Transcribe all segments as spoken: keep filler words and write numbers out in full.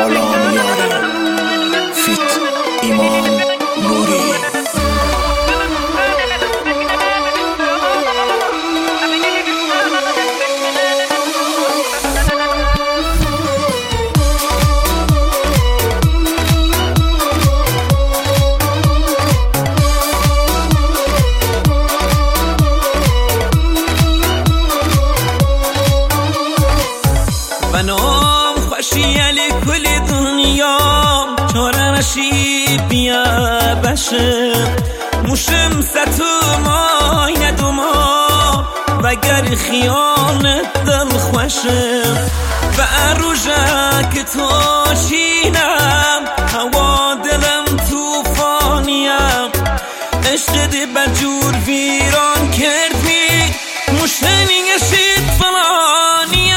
غلام یارم فیت ایمان نوری. نام خوشی علی کل دنیا چاره نشی بیا بشه موشم ستو مای ندوما وگر خیانت دل خوشه و اروژه که تو شینم هوا دلم توفانیم عشق دی بجور ویران کردی موشنی شید فلانیم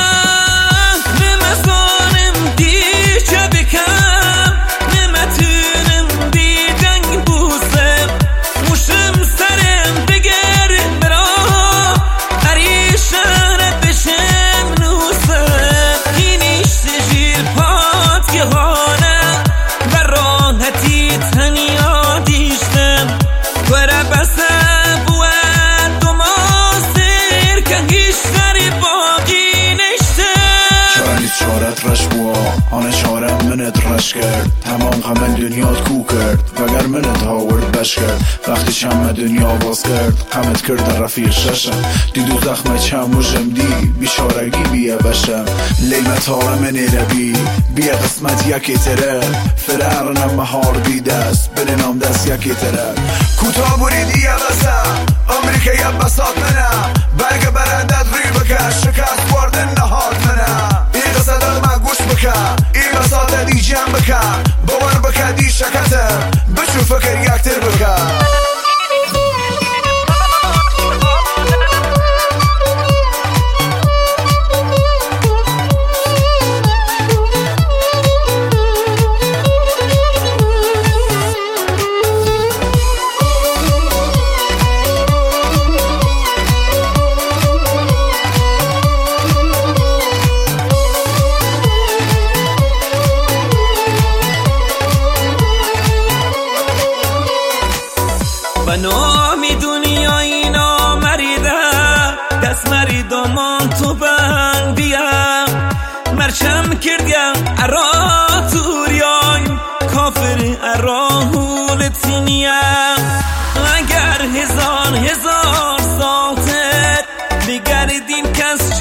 آن چارم منت رش کرد تمام غم دنیات کو کرد وگر منت هاورد بش کرد وقتی شم دنیا باز کرد غمت کرد رفیق ششم دیدو زخم چم و جمدی بیشارگی بیا بشم لیمت ها من ربی بیا قسمت یکی تره فرارنم مهار بی دست بلنام دست یکی تره کوتا برید یا بسم امریکا یا بسات منه برگ برندت ری بکش شکست واردن نهاد منه این قصه دل من گوش بکن این بساط دی جمع بکن باور بکن دی شکتر بچو فکر یکتر بکن و نامی دنیای نامریده دست مریدامان تو بند بیم مرچم کردیم ارا توریان کافر ارا هولتینیم اگر هزار هزار سالتر بگردین کس